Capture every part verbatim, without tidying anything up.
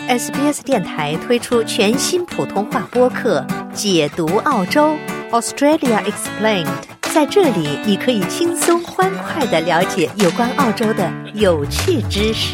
S B S 电台推出全新普通话播客《解读澳洲 Australia Explained》，在这里你可以轻松欢快地了解有关澳洲的有趣知识。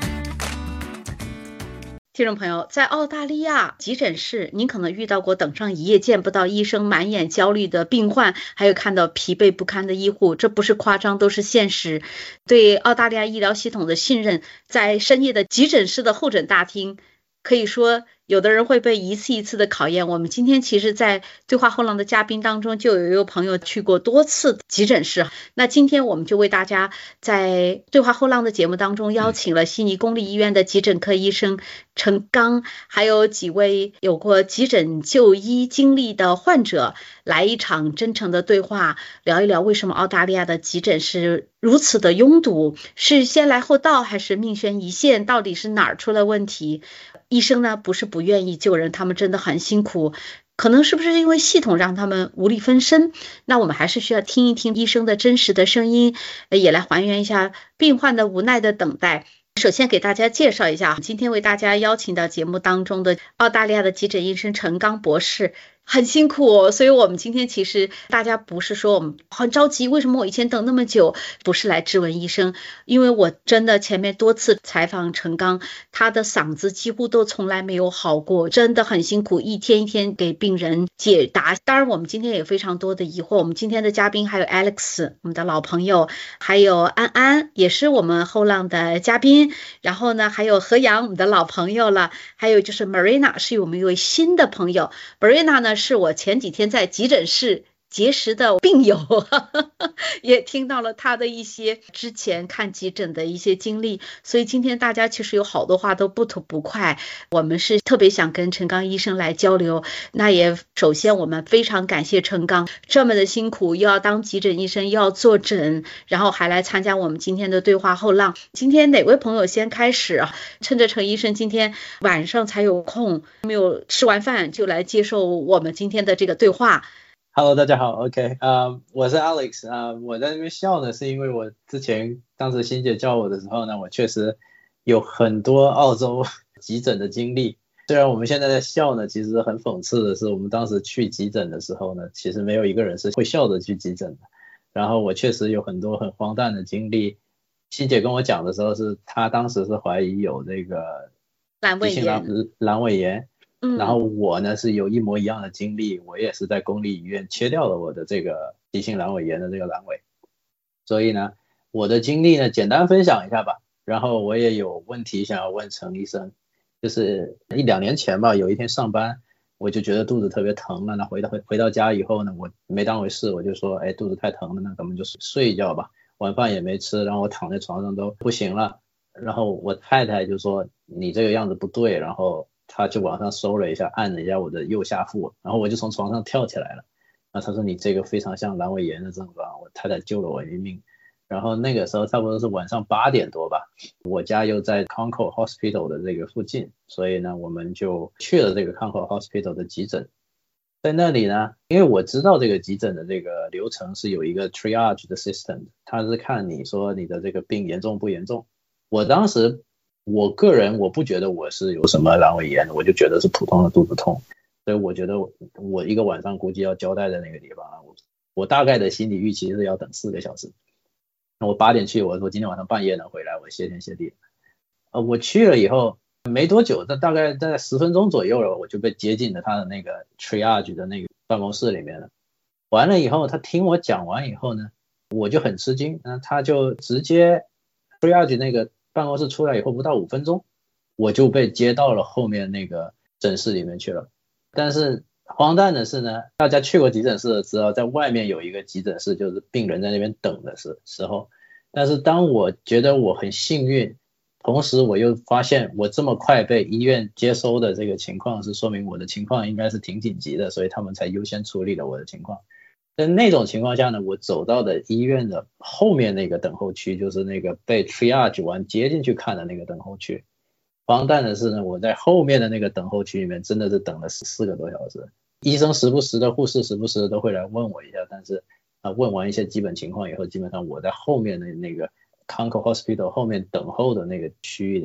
听众朋友，在澳大利亚急诊室，您可能遇到过等上一夜见不到医生、满眼焦虑的病患，还有看到疲惫不堪的医护，这不是夸张，都是现实。对澳大利亚医疗系统的信任，在深夜的急诊室的候诊大厅，可以说有的人会被一次一次的考验。我们今天其实在对话后浪的嘉宾当中，就有一位朋友去过多次急诊室。那今天我们就为大家在对话后浪的节目当中邀请了悉尼公立医院的急诊科医生陈刚，还有几位有过急诊就医经历的患者，来一场真诚的对话，聊一聊为什么澳大利亚的急诊室如此的拥堵，是先来后到还是命悬一线，到底是哪儿出了问题？医生呢不是不愿意救人，他们真的很辛苦，可能是不是因为系统让他们无力分身？那我们还是需要听一听医生的真实的声音，也来还原一下病患的无奈的等待。首先给大家介绍一下，今天为大家邀请到节目当中的澳大利亚的急诊医生陈刚博士，很辛苦哦，所以我们今天其实大家不是说我们很着急，为什么我以前等那么久，不是来质问医生，因为我真的前面多次采访陈刚，他的嗓子几乎都从来没有好过，真的很辛苦，一天一天给病人解答。当然我们今天也非常多的疑惑，我们今天的嘉宾还有 Alex 我们的老朋友，还有安安也是我们后浪的嘉宾，然后呢还有何阳我们的老朋友了，还有就是 Marina 是我们一位新的朋友。 Marina 呢是我前几天在急诊室结识的病友，也听到了他的一些之前看急诊的一些经历，所以今天大家其实有好多话都不吐不快，我们是特别想跟陈刚医生来交流。那也首先我们非常感谢陈刚这么的辛苦，又要当急诊医生，又要坐诊，然后还来参加我们今天的对话后浪。今天哪位朋友先开始啊？趁着陈医生今天晚上才有空，没有吃完饭就来接受我们今天的这个对话。 Hello， 大家好 ，OK， 啊、uh, ，我是 Alex， 啊、uh, 我在那边笑呢，是因为我之前当时欣姐叫我的时候呢，我确实有很多澳洲急诊的经历。虽然我们现在在笑呢，其实很讽刺的是，我们当时去急诊的时候呢，其实没有一个人是会笑着去急诊的。然后我确实有很多很荒诞的经历。欣姐跟我讲的时候是，她当时是怀疑有这个阑尾炎， 阑尾炎。 嗯、 然后我呢是有一模一样的经历，我也是在公立医院切掉了我的这个急性阑尾炎的这个阑尾。所以呢我的经历呢简单分享一下吧，然后我也有问题想要问陈医生。就是一两年前吧，有一天上班我就觉得肚子特别疼了，那回到回回到家以后呢，我没当回事，我就说哎肚子太疼了，那咱们就睡一觉吧，晚饭也没吃，然后我躺在床上都不行了。然后我太太就说你这个样子不对，然后他就往上搜了一下，按了一下我的右下腹，然后我就从床上跳起来了。然后他说你这个非常像阑尾炎的症状，我太太救了我一命。然后那个时候差不多是晚上八点多吧，我家又在 Concord Hospital 的这个附近，所以呢我们就去了这个 Concord Hospital 的急诊。在那里呢，因为我知道这个急诊的这个流程是有一个 triage 的 system， 它是看你说你的这个病严重不严重。我当时我个人我不觉得我是有什么阑尾炎，我就觉得是普通的肚子痛，所以我觉得 我, 我一个晚上估计要交代在那个地方，我, 我大概的心理预期是要等四个小时。那我八点去，我说今天晚上半夜能回来，我谢天谢地。呃，我去了以后没多久，大概在十分钟左右了，我就被接进了他的那个 triage 的那个办公室里面了。完了以后他听我讲完以后呢，我就很吃惊，那他就直接 triage 那个办公室出来以后不到五分钟，我就被接到了后面那个诊室里面去了。但是荒诞的是呢，大家去过急诊室的知道，在外面有一个急诊室，就是病人在那边等的时候。但是当我觉得我很幸运，同时我又发现我这么快被医院接收的这个情况，是说明我的情况应该是挺紧急的，所以他们才优先处理了我的情况。在那种情况下呢，我走到的医院的后面那个等候区，就是那个被 triage 完接进去看的那个等候区。荒诞的是呢，我在后面的那个等候区里面真的是等了四个多小时，医生时不时的，护士时不时的都会来问我一下，但是、呃、问完一些基本情况以后，基本上我在后面的那个 Concord Hospital 后面等候的那个区域里面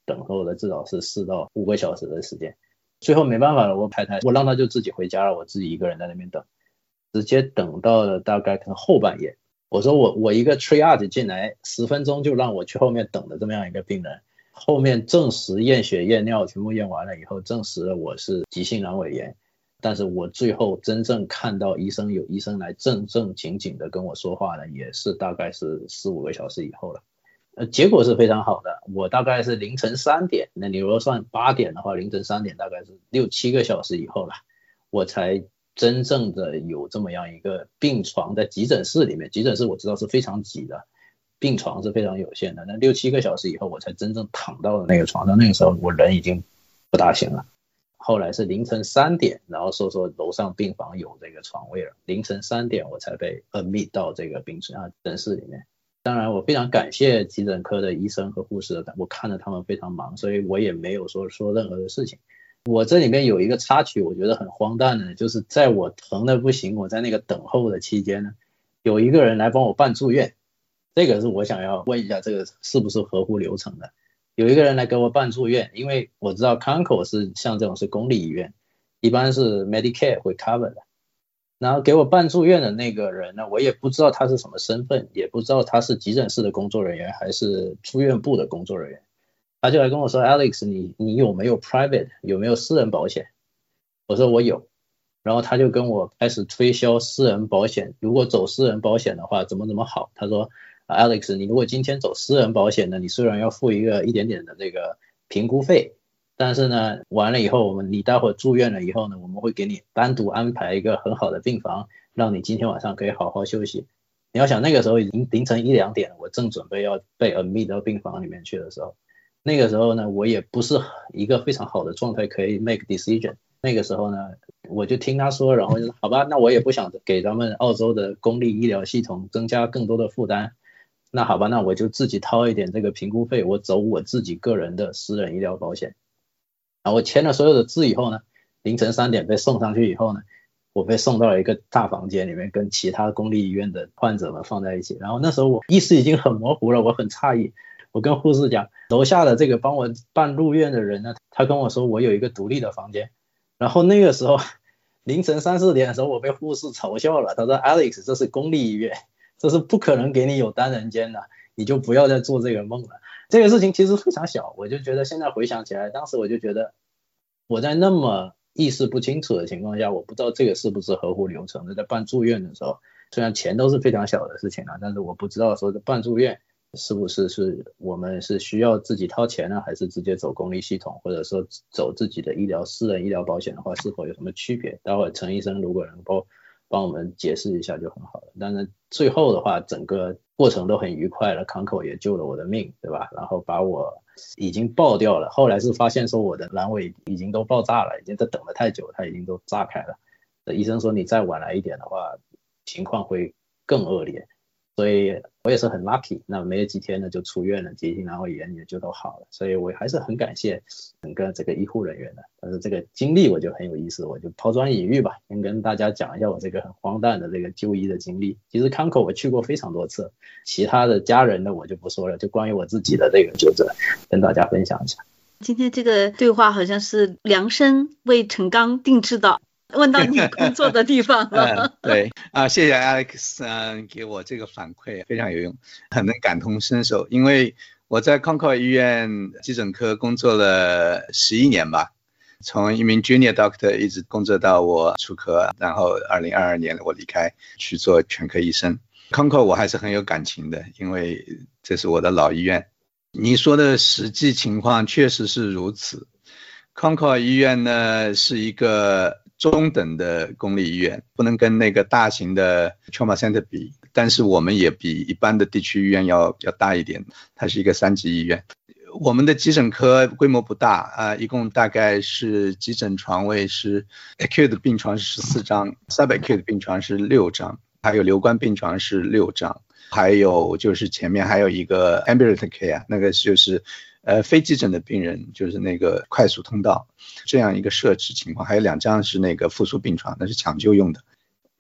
等候了至少是四到五个小时的时间。最后没办法了，我太太我让她就自己回家了，我自己一个人在那边等，直接等到了大概可能后半夜。我说我我一个 triage 进来十分钟就让我去后面等的这么样一个病人，后面证实验血验尿全部验完了以后，证实了我是急性阑尾炎。但是我最后真正看到医生，有医生来正正经经的跟我说话呢，也是大概是四五个小时以后了。呃，结果是非常好的，我大概是凌晨三点，那你如果算八点的话，凌晨三点大概是六七个小时以后了，我才真正的有这么样一个病床在急诊室里面，急诊室我知道是非常挤的，病床是非常有限的，那六七个小时以后我才真正躺到了那个床上，那个时候我人已经不大行了。后来是凌晨三点，然后说说楼上病房有这个床位了，凌晨三点我才被 admit 到这个病诊室里面。当然我非常感谢急诊科的医生和护士，我看着他们非常忙，所以我也没有说说任何的事情。我这里面有一个插曲我觉得很荒诞的，就是在我疼的不行，我在那个等候的期间呢，有一个人来帮我办住院，这个是我想要问一下这个是不是合乎流程的。有一个人来给我办住院，因为我知道 Concord 是像这种是公立医院，一般是 Medicare 会 cover 的。然后给我办住院的那个人呢，我也不知道他是什么身份，也不知道他是急诊室的工作人员还是住院部的工作人员。他就来跟我说 Alex 你你有没有 private 有没有私人保险？我说我有。然后他就跟我开始推销私人保险，如果走私人保险的话怎么怎么好。他说Alex 你如果今天走私人保险呢，你虽然要付一个一点点的这个评估费，但是呢完了以后我们你待会儿住院了以后呢，我们会给你单独安排一个很好的病房，让你今天晚上可以好好休息。你要想那个时候已经凌晨一两点，我正准备要被 admit 到病房里面去的时候，那个时候呢我也不是一个非常好的状态可以 make decision。那个时候呢我就听他说，然后就说好吧，那我也不想给咱们澳洲的公立医疗系统增加更多的负担，那好吧，那我就自己掏一点这个评估费，我走我自己个人的私人医疗保险。然后我签了所有的字以后呢，凌晨三点被送上去以后呢，我被送到了一个大房间里面，跟其他公立医院的患者们放在一起。然后那时候我意识已经很模糊了，我很诧异，我跟护士讲，楼下的这个帮我办入院的人呢，他跟我说我有一个独立的房间。然后那个时候凌晨三四点的时候，我被护士嘲笑了，他说 Alex 这是公立医院，这是不可能给你有单人间的，你就不要再做这个梦了。这个事情其实非常小，我就觉得现在回想起来，当时我就觉得我在那么意识不清楚的情况下，我不知道这个是不是合乎流程的。在办住院的时候，虽然钱都是非常小的事情啊，但是我不知道说办住院是不是是我们是需要自己掏钱呢，还是直接走公立系统，或者说走自己的医疗私人医疗保险的话，是否有什么区别？待会陈医生如果能够帮我们解释一下就很好了。但是最后的话，整个过程都很愉快了，康口也救了我的命，对吧？然后把我已经爆掉了，后来是发现说我的阑尾已经都爆炸了，已经在等了太久，它已经都炸开了。医生说你再晚来一点的话，情况会更恶劣。所以我也是很 lucky， 那没有几天呢就出院了，急性阑尾炎也就都好了，所以我还是很感谢整个这个医护人员的。但是这个经历我就很有意思，我就抛砖引玉吧，先跟大家讲一下我这个很荒诞的这个就医的经历。其实康口我去过非常多次，其他的家人的我就不说了，就关于我自己的这个就诊跟大家分享一下。 今天这个对话好像是量身为陈刚定制的，问到你工作的地方了。 嗯、对啊，谢谢 Alex、呃、给我这个反馈，非常有用，很能感同身受。因为我在 Concord 医院急诊科工作了十一年吧，从一名 Junior Doctor 一直工作到我出科，然后二零二二年我离开去做全科医生。Concord 我还是很有感情的，因为这是我的老医院。你说的实际情况确实是如此。Concord 医院呢是一个中等的公立医院，不能跟那个大型的 trauma center 比，但是我们也比一般的地区医院要要大一点，它是一个三级医院。我们的急诊科规模不大啊、呃，一共大概是急诊床位是 acute 的病床是十四张 ，subacute 的病床是六张，还有留观病床是六张，还有就是前面还有一个 ambulatory care， 那个就是呃非急诊的病人，就是那个快速通道这样一个设置情况，还有两张是那个复苏病床，那是抢救用的。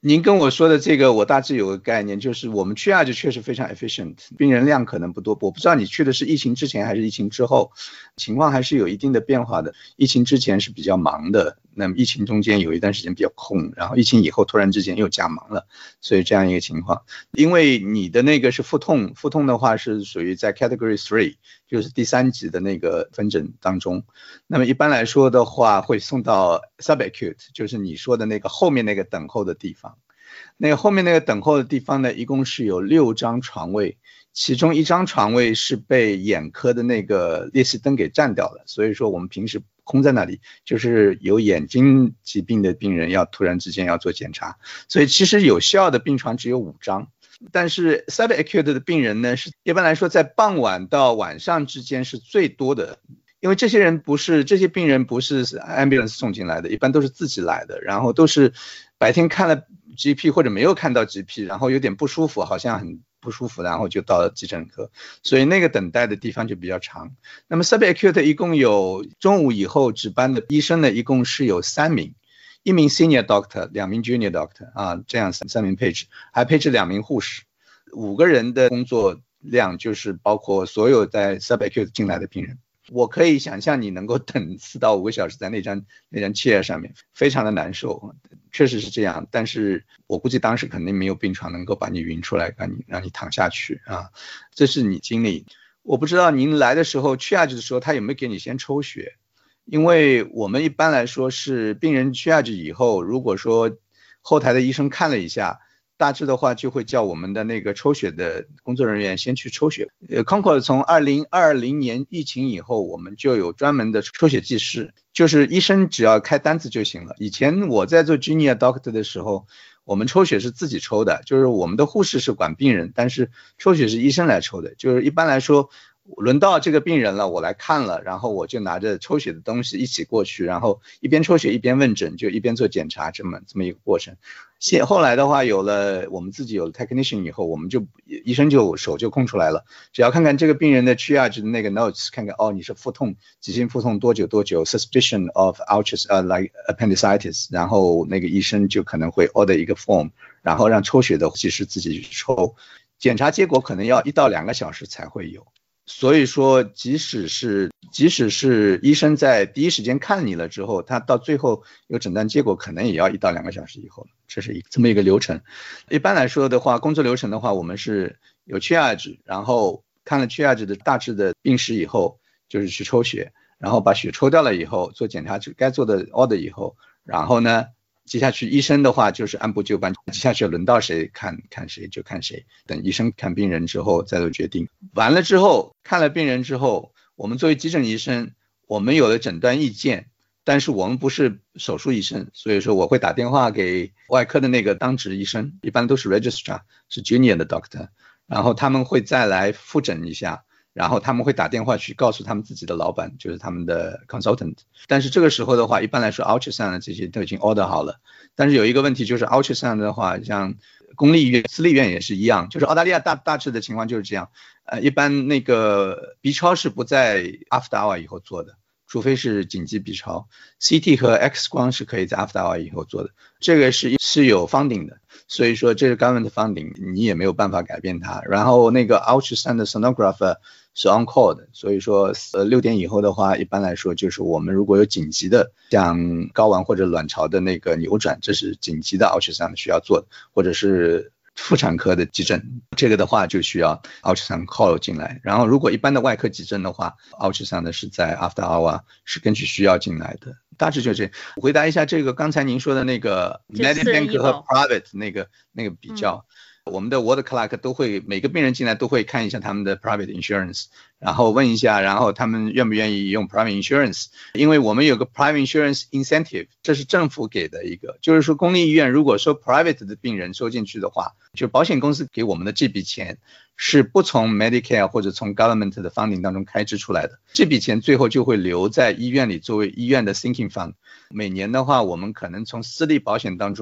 您跟我说的这个我大致有个概念，就是我们triage确实非常 efficient， 病人量可能不多，我不知道你去的是疫情之前还是疫情之后，情况还是有一定的变化的。疫情之前是比较忙的，那么疫情中间有一段时间比较空，然后疫情以后突然之间又加忙了，所以这样一个情况。因为你的那个是腹痛，腹痛的话是属于在 category three， 就是第三级的那个分诊当中，那么一般来说的话会送到 subacute， 就是你说的那个后面那个等候的地方。那个后面那个等候的地方呢，一共是有六张床位，其中一张床位是被眼科的那个列视灯给占掉了，所以说我们平时空在那里，就是有眼睛疾病的病人要突然之间要做检查，所以其实有效的病床只有五张。但是 subacute 的病人呢，是一般来说在傍晚到晚上之间是最多的，因为这些人不是这些病人不是 ambulance 送进来的，一般都是自己来的，然后都是白天看了 G P 或者没有看到 G P， 然后有点不舒服，好像很不舒服，然后就到了急诊科，所以那个等待的地方就比较长。那么 subacute 一共有中午以后值班的医生呢，一共是有三名，一名 senior doctor， 两名 junior doctor 啊，这样三名配置，还配置两名护士，五个人的工作量就是包括所有在 subacute 进来的病人。我可以想象你能够等四到五个小时在那张那张 chair 上面，非常的难受，确实是这样。但是我估计当时肯定没有病床能够把你匀出来，让你让你躺下去啊，这是你经历。我不知道您来的时候triage的时候，他有没有给你先抽血？因为我们一般来说是病人triage以后，如果说后台的医生看了一下，大致的话就会叫我们的那个抽血的工作人员先去抽血。呃 Concord 从二零二零年疫情以后，我们就有专门的抽血技师，就是医生只要开单子就行了。以前我在做 junior doctor 的时候，我们抽血是自己抽的，就是我们的护士是管病人，但是抽血是医生来抽的。就是一般来说轮到这个病人了，我来看了，然后我就拿着抽血的东西一起过去，然后一边抽血一边问诊，就一边做检查，这么这么一个过程。现后来的话，有了我们自己有了 technician 以后，我们就医生就手就空出来了，只要看看这个病人的 triage 的那个 notes， 看看哦你是腹痛，急性腹痛多久多久 ，suspicion of ulcers 呃、uh, like appendicitis， 然后那个医生就可能会 order 一个 form， 然后让抽血的技师自己去抽，检查结果可能要一到两个小时才会有。所以说即使是即使是医生在第一时间看你了之后，他到最后有诊断结果可能也要一到两个小时以后了，这是一这么一个流程。一般来说的话，工作流程的话，我们是有triage，然后看了triage的大致的病史以后，就是去抽血，然后把血抽掉了以后，做检查该做的 order 以后，然后呢接下去医生的话就是按部就班，接下去轮到谁看看谁就看谁，等医生看病人之后再做决定。完了之后看了病人之后，我们作为急诊医生，我们有了诊断意见，但是我们不是手术医生，所以说我会打电话给外科的那个当值医生，一般都是 registrar， 是 junior 的 doctor， 然后他们会再来复诊一下，然后他们会打电话去告诉他们自己的老板，就是他们的 consultant。 但是这个时候的话，一般来说 ultrasound 这些都已经 order 好了，但是有一个问题就是 ultrasound 的话，像公立医院私立医院也是一样，就是澳大利亚大大致的情况就是这样，呃，一般那个 B 超是不在 after hour 以后做的，除非是紧急 B 超， C T 和 X 光是可以在 after hour 以后做的，这个是是有 funding 的，所以说这是 government funding， 你也没有办法改变它。然后那个 ultrasound 的 sonographer 是 on call 的，所以说呃六点以后的话，一般来说就是我们如果有紧急的像睾丸或者卵巢的那个扭转，这是紧急的 ultrasound 需要做的，或者是妇产科的急诊，这个的话就需要 ultrasound call 进来。然后如果一般的外科急诊的话， ultrasound 是在 after hour 是根据需要进来的，大致就这样。回答一下这个刚才您说的那个 Medibank 和 private 那个那个比较、嗯、我们的 ward clerk 都会每个病人进来都会看一下他们的 private insurance， 然后问一下，然后他们愿不愿意用 private insurance， 因为我们有个 private insurance incentive， 这是政府给的一个，就是说公立医院如果说 private 的病人收进去的话，就保险公司给我们的这笔钱是不从 Medicare 或者从 government 的 funding 当中开支出来的，这笔钱最后就会留在医院里作为医院的 sinking fund。每年的话，我们可能从私立保险当中，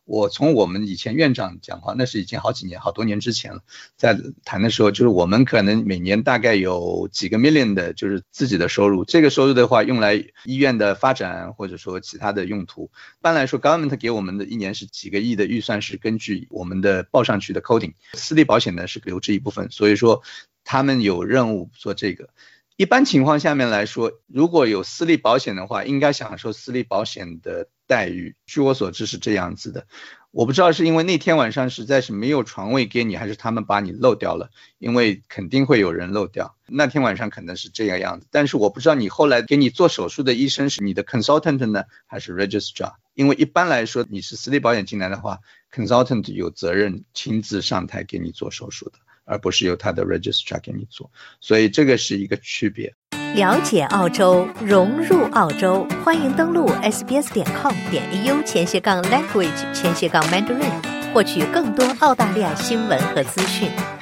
我从我们以前院长讲话，那是已经好几年好多年之前了，在谈的时候，就是我们可能每年大概有几个 million 的就是自己的收入，这个收入的话用来医院的发展或者说其他的用途。一般来说 government 给我们的一年是几个亿的预算，是根据我们的报上去的 coding， 私立保险呢是留置一部分，所以说他们有任务做这个。一般情况下面来说，如果有私立保险的话，应该享受私立保险的待遇，据我所知是这样子的。我不知道是因为那天晚上实在是没有床位给你，还是他们把你漏掉了，因为肯定会有人漏掉，那天晚上可能是这个样子。但是我不知道你后来给你做手术的医生是你的 consultant 呢，还是 registrar， 因为一般来说你是私立保险进来的话， consultant 有责任亲自上台给你做手术的，而不是由他的 registrar 给你做，所以这个是一个区别。 了解澳洲，融入澳洲，欢迎登录 s b s 点 com 点 a u 前斜杠 language 前斜杠 mandarin， 获取更多澳大利亚新闻和资讯。